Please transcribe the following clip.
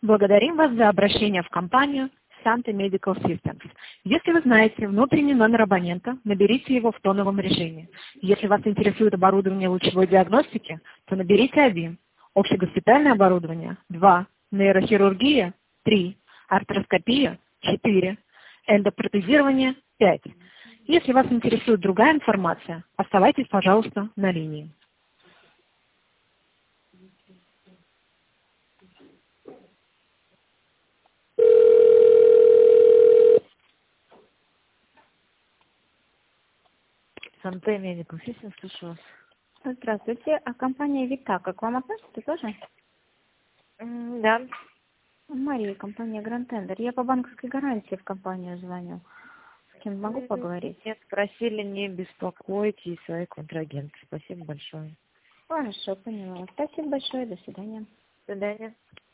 Благодарим вас за обращение в компанию Santa Medical Systems. Если вы знаете внутренний номер абонента, наберите его в тоновом режиме. Если вас интересует оборудование лучевой диагностики, то наберите 1. Общегоспитальное оборудование 2. Нейрохирургия 3. Артроскопия 4. Эндопротезирование 5. Если вас интересует другая информация, оставайтесь, пожалуйста, на линии. Santa Medical Systems, слушаю вас. Здравствуйте, а компания Витака к вам относится тоже? Да. Мария, компания Grand Tender. Я по банковской гарантии в компанию звоню. С кем могу поговорить? Нет, просили не беспокоить и своих контрагентов. Спасибо большое. Хорошо, поняла. Спасибо большое, до свидания. До свидания.